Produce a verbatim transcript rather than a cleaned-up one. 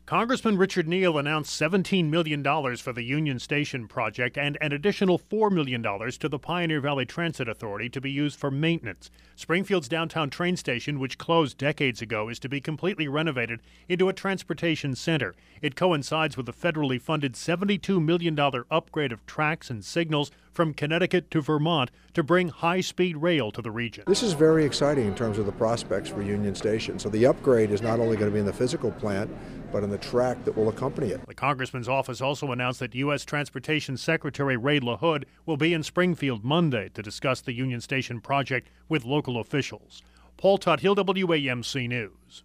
Congressman Richard Neal announced seventeen million dollars for the Union Station project and an additional four million dollars to the Pioneer Valley Transit Authority to be used for maintenance. Springfield's downtown train station, which closed decades ago, is to be completely renovated into a transportation center. It coincides with a federally funded seventy-two million dollars upgrade of tracks and signals from Connecticut to Vermont to bring high-speed rail to the region. This is very exciting in terms of the prospects for Union Station. So the upgrade is not only going to be in the physical plant, but in the track that will accompany it. The Congressman's office also announced that U S Transportation Secretary Ray LaHood will be in Springfield Monday to discuss the Union Station project with local officials. Paul Tuthill, W A M C News.